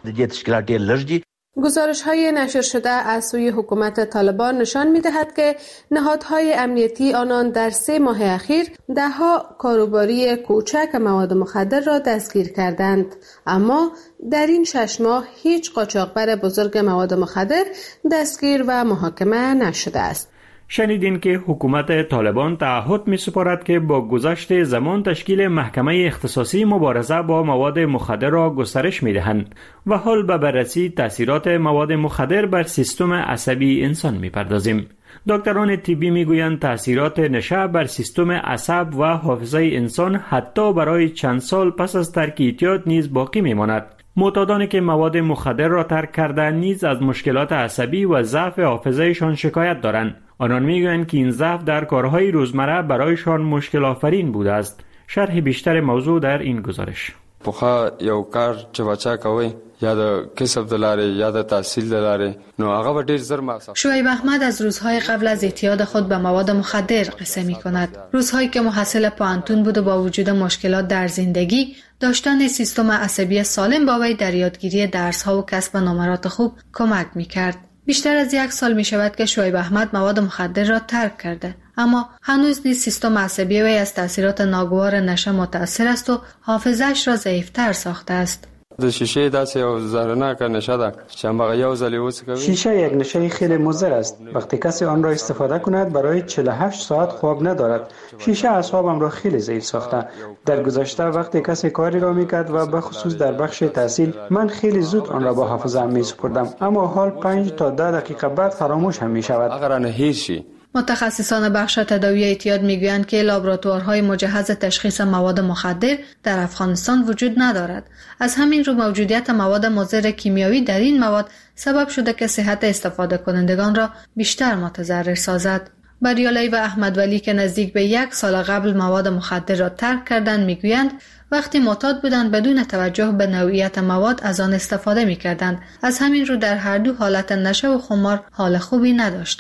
گزارش‌های نشر شده از سوی حکومت طالبان نشان می‌دهد که نهادهای امنیتی آنان در 3 ماه اخیر ده‌ها کاروباری کوچک مواد مخدر را دستگیر کردند، اما در این 6 ماه هیچ قاچاقبر بزرگ مواد مخدر دستگیر و محاکمه نشده است. شنیدین که حکومت طالبان تعهد می سپارد که با گذشت زمان تشکیل محکمه اختصاصی مبارزه با مواد مخدر را گسترش می دهند و حال به بررسی تاثیرات مواد مخدر بر سیستم عصبی انسان می پردازیم. دکتران طبی می گویند تاثیرات نشه بر سیستم عصب و حافظه انسان حتی برای چند سال پس از ترک اعتیاد نیز باقی می ماند. معتادانی که مواد مخدر را ترک کردند نیز از مشکلات عصبی و ضعف حافظه‌شان شکایت دارند. آنان میگویند که این ضعف در کارهای روزمره برایشان مشکل آفرین بوده است. شرح بیشتر موضوع در این گزارش. پخوا یو کار چې بچا کوي یا د کسب دلاره یا د تحصیل دلاره نو هغه ډیر زر ماسه. شعیب احمد از روزهای قبل از اعتیاد خود به مواد مخدر قصه می‌کند. روزهایی که محصل پانتون بود و با وجود مشکلات در زندگی، داشتن سیستم عصبی سالم با وی در یادگیری درس‌ها و کسب نمرات خوب کمک می‌کرد. بیشتر از 1 سال می شود که شعیب احمد مواد مخدر را ترک کرده، اما هنوز نیز سیستم عصبی وی از تاثیرات ناگوار نشه متأثر است و حافظه‌اش را ضعیف‌تر ساخته است. شیشه داسې یو زهرناکه نشه ده چې هغه یو ځل وڅکوي. شیشه یک نشه خیلی مضر است. وقتی کسی آن را استفاده کند برای 48 ساعت خواب ندارد. شیشه اعصابم را خیلی ضعیف ساخته. در گذشته وقتی کسی کاری را میکرد و به خصوص در بخش تحصیل، من خیلی زود آن را با حافظه‌ام میسپردم، اما حال 5 تا 10 دقیقه بعد فراموش هم میشود. اگر نه هیچی. متخصصان بخش تداوی اعتیاد میگویند که لابراتوارهای مجهز تشخیص مواد مخدر در افغانستان وجود ندارد. از همین رو موجودیت مواد مضر کیمیایی در این مواد سبب شده که صحت استفاده کنندگان را بیشتر متضرر سازد. بریالی و احمد ولی که نزدیک به 1 سال قبل مواد مخدر را ترک کردند میگویند وقتی معتاد بودند بدون توجه به نوعیت مواد از آن استفاده میکردند. از همین رو در هر دو حالت نشه و خمار حال خوبی نداشتند.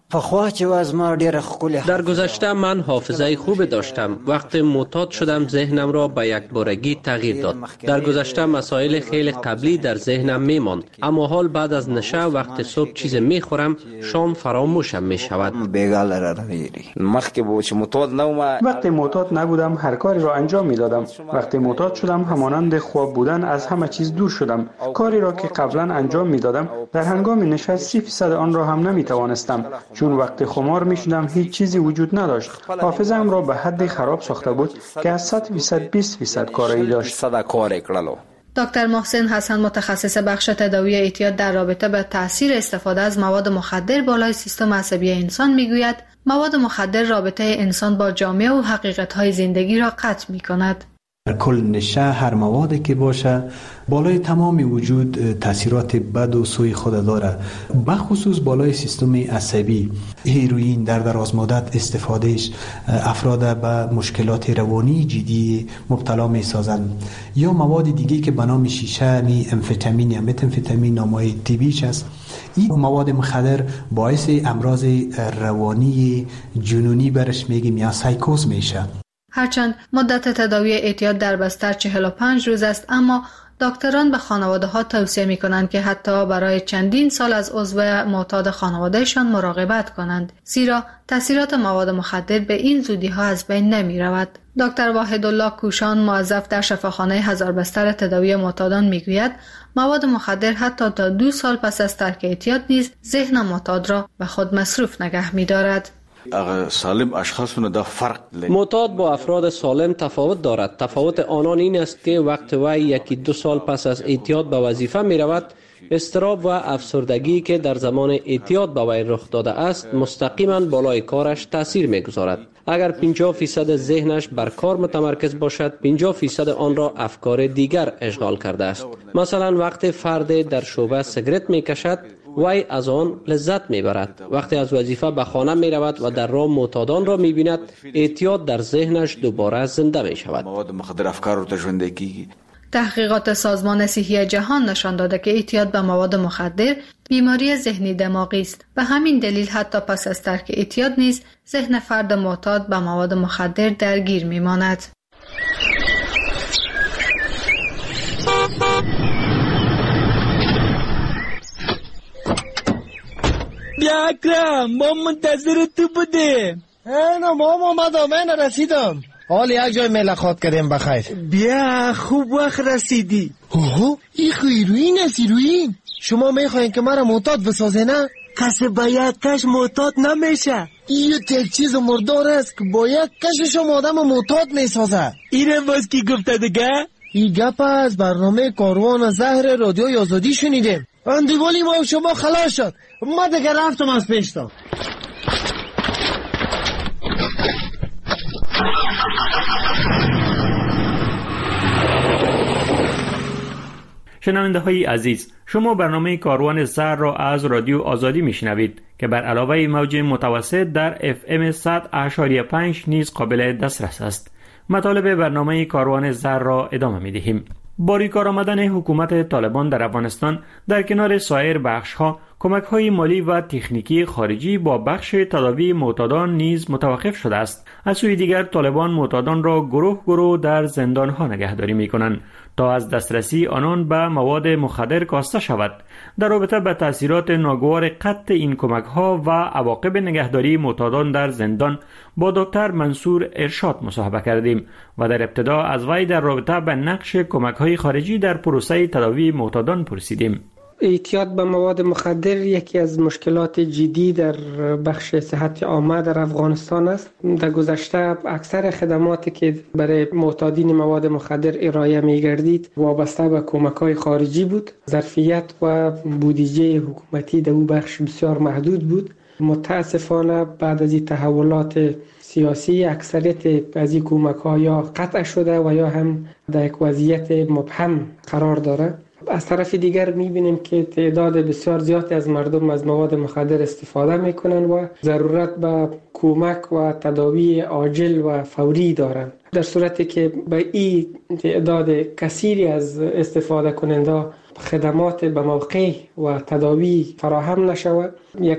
در گذشته من حافظه خوب داشتم. وقتی معتاد شدم ذهنم را به یک بارگی تغییر داد. در گذشته مسائل خیلی قبلی در ذهنم میماند، اما حال بعد از نشه وقتی صبح چیز میخورم شام فراموشم میشود. وقتی معتاد نبودم هر کاری را انجام میدادم. وقتی معتاد شدم همانند خواب بودن از همه چیز دور شدم. کاری را که قبلا انجام میدادم در هنگام نشه 30% آن را هم نمیتوانستم، چون وقتی خمار میشدم هیچ چیزی وجود نداشت. حافظه‌ام را به حدی خراب ساخته بود که از 100% 20% کاری داشت. دکتر محسن حسن متخصص بخش تداوی اعتیاد در رابطه با تاثیر استفاده از مواد مخدر بالای سیستم عصبی انسان میگوید مواد مخدر رابطه انسان با جامعه و حقیقت‌های زندگی را قطع می‌کند. در کل نشه هر موادی که باشه بالای تمام وجود تاثیرات بد و سوی خود داره، بخصوص بالای سیستم عصبی. هیروئین در دراز مدت استفادهش افراد به مشکلات روانی جدی مبتلا می سازند. یا مواد دیگه که به نام شیشه امفتامین یا متامفتامین نامای طبیش است. این مواد مخدر باعث امراض روانی جنونی برش میگیم یا سایکوز میشه. هرچند مدت تداوی اعتیاد در بستر 45 روز است، اما دکتران به خانواده ها توصیه می کنند که حتی برای چندین سال از عضو معتاد خانوادهشان مراقبت کنند، زیرا تاثیرات مواد مخدر به این زودی ها از بین نمی رود. دکتر واحدالله کوشان موظف در شفاخانه هزار بستر تداوی معتادان می گوید مواد مخدر حتی تا 2 سال پس از ترک اعتیاد نیز ذهن معتاد را به خود مصروف نگه می دارد. معتاد با افراد سالم تفاوت دارد. تفاوت آنان این است که وقت وی 1-2 سال پس از اعتیاد به وظیفه می رود، اضطراب و افسردگی که در زمان اعتیاد به وی رخ داده است مستقیما بالای کارش تاثیر می گذارد. اگر 50% ذهنش بر کار متمرکز باشد، 50% آن را افکار دیگر اشغال کرده است. مثلا وقتی فرد در شعبه سیگارت می کشد، وی از آن لذت می برد. وقتی از وظیفه به خانه می رود و در راه معتادان را می بیند، اعتیاد در ذهنش دوباره زنده می شود. تحقیقات سازمان صحی جهان نشان داده که اعتیاد به مواد مخدر بیماری ذهنی دماغی است. به همین دلیل حتی پس از ترک اعتیاد نیز ذهن فرد معتاد به مواد مخدر درگیر می ماند. بیا اکرم، ما منتظر تو بودیم. اینا ما آمدم، من رسیدم. حال یک جای ملاقات کردیم بخیر. بیا خوب وقت رسیدی. اوه این هیروئین است. هیروئین شما میخواین که مرا معتاد بسازه نه؟ کسی باید کش معتاد نمیشه. این یک چیز مردار است که باید کشش آدم معتاد میسازه. اینه باز کی گفته دیگه؟ این گپ از برنامه کاروان زهر رادیوی آزادی شنیدیم. اندیوالی ما شما خلاص شد. ما دیگه رفتم از پیشتم. شنونده های عزیز، شما برنامه کاروان زهر را از رادیو آزادی میشنوید که بر علاوه موج متوسط در FM 100.5 نیز قابل دسترس است. مطالب برنامه کاروان زهر را ادامه میدهیم. با ریکار آمدن حکومت طالبان در افغانستان در کنار سایر بخش‌ها کمک‌های مالی و تکنیکی خارجی با بخش تداوی معتادان نیز متوقف شده است. از سوی دیگر طالبان معتادان را گروه در زندان‌ها نگهداری می‌کنند تا از دسترسی آنان به مواد مخدر کاسته شود. در رابطه با تأثیرات ناگوار قطع این کمک‌ها و عواقب نگهداری معتادان در زندان با دکتر منصور ارشاد مصاحبه کردیم و در ابتدا از وی در رابطه با نقش کمک‌های خارجی در پروسه تداوی معتادان پرسیدیم. اعتیاد به مواد مخدر یکی از مشکلات جدی در بخش صحت عامه در افغانستان است. در گذشته اکثر خدماتی که برای معتادین مواد مخدر ارائه می گردید وابسته به کمک‌های خارجی بود. ظرفیت و بودجه حکومتی در او بخش بسیار محدود بود. متاسفانه بعد از این تحولات سیاسی اکثریت از این کمک‌ها یا قطع شده و یا هم در یک وضعیت مبهم قرار داره. از طرف دیگر می‌بینیم که تعداد بسیار زیادی از مردم از مواد مخدر استفاده می‌کنند و ضرورت به کمک و تداوی عاجل و فوری دارند. در صورتی که به این تعداد کثیری از استفاده کننده خدمات به موقع و تداوی فراهم نشود یک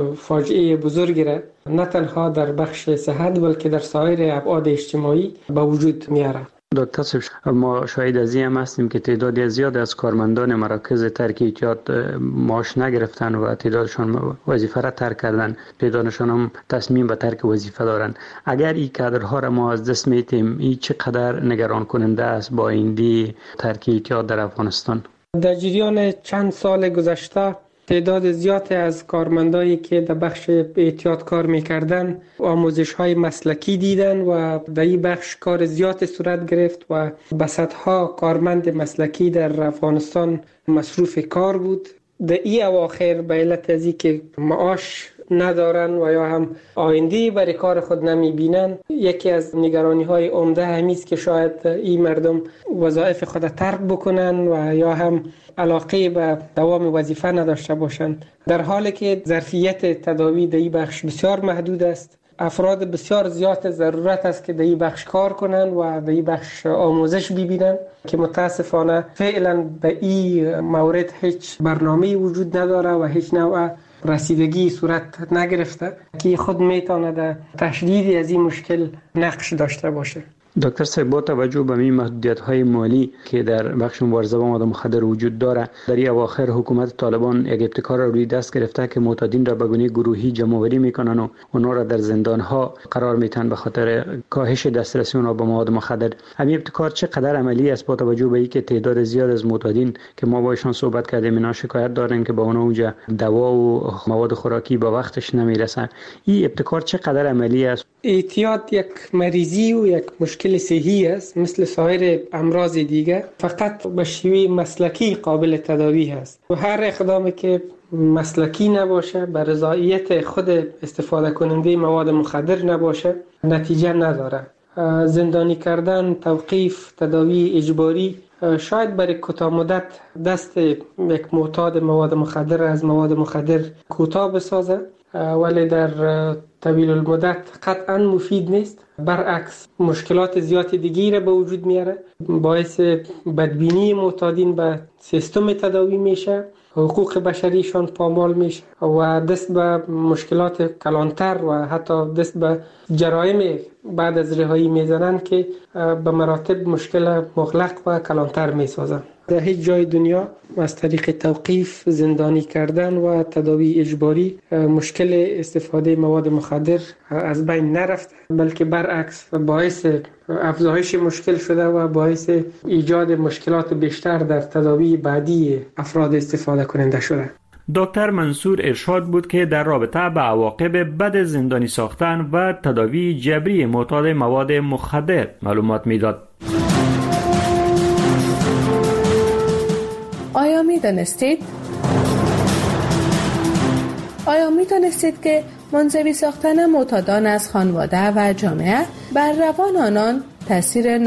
فاجعه بزرگی را نه تنها در بخش صحت بلکه در سایر ابعاد اجتماعی به وجود میاره. دکتر صاحب، ما شاهد از این هم هستیم که تعداد زیاد از کارمندان مراکز ترک اعتیاد معاش نگرفتن و تعدادشان وظیفه را ترک کردن، تعدادشان هم تصمیم به ترک وظیفه دارن. اگر این کادرها را ما از دست میتیم، این چقدر نگران کننده است با آینده ترک اعتیاد در افغانستان؟ در جریان چند سال گذشته تعداد زیادی از کارمندایی که در بخش اعتیاد کار میکردن آموزش‌های مسلکی دیدن و در این بخش کار زیاد صورت گرفت و بسطها کارمند مسلکی در افغانستان مصروف کار بود. در این اواخر به علت از اینکه معاش ندارن و یا هم آینده برای کار خود نمیبینن، یکی از نگرانی‌های عمده همیست که شاید این مردم وظایف خود ترک بکنن و یا هم علاقه به دوام وظیفه نداشته باشند، در حالی که ظرفیت تداوی در این بخش بسیار محدود است. افراد بسیار زیاد ضرورت است که در این بخش کار کنند و در این بخش آموزش ببینند که متاسفانه فعلا به این مورد هیچ برنامه وجود نداره و هیچ نوع رسیدگی صورت نگرفته که خود میتونه در تشدید از این مشکل نقش داشته باشه. دکتر صاحب، با توجه به این محدودیت‌های مالی که در بخش مبارزه با مواد مخدر وجود داره، در این اواخر حکومت طالبان یک ابتکار را روی دست گرفته که معتادین را به گونه گروهی جمع‌آوری میکنن و اونا را در زندان‌ها قرار میتن به خاطر کاهش دسترسی اونا به مواد مخدر. همین ابتکار چقدر عملی است با توجه به اینکه تعداد زیاد از معتادین که ما با ایشان صحبت کردیم اینا شکایت دارن که با اونا اونجا دوا و مواد خوراکی به وقتش نمیرسن. این ابتکار چقدر عملی است؟ اعتیاد یک مریضی و یک مشکل صحی است مثل سایر امراض دیگه، فقط به شیوه مسلکی قابل تداوی است و هر اقدامی که مسلکی نباشه، به رضایت خود استفاده کننده مواد مخدر نباشه، نتیجه نداره. زندانی کردن، توقیف، تداوی اجباری شاید برای کوتاه مدت دست یک معتاد مواد مخدر از مواد مخدر کوتاه بسازه، ولی در طویل المدت قطعا مفید نیست. برعکس مشکلات زیادی دیگری را به وجود میاره، باعث بدبینی معتادین به سیستم تداوی میشه، حقوق بشریشان پامال میشه و دست به مشکلات کلانتر و حتی دست به جرایم بعد از رهایی میزنن که به مراتب مشکل مغلق و کلانتر میسازن. در هیچ جای دنیا از طریق توقیف، زندانی کردن و تداوی اجباری مشکل استفاده مواد مخدر از بین نرفته، بلکه برعکس باعث افزایش مشکل شده و باعث ایجاد مشکلات بیشتر در تداوی بعدی افراد استفاده کننده شده. دکتر منصور ارشاد بود که در رابطه به عواقب بد زندانی ساختن و تداوی جبری معتاد مواد مخدر معلومات میداد. آیا می دانستید که منزوی ساختن معتادان از خانواده و جامعه بر روان آنان تأثیر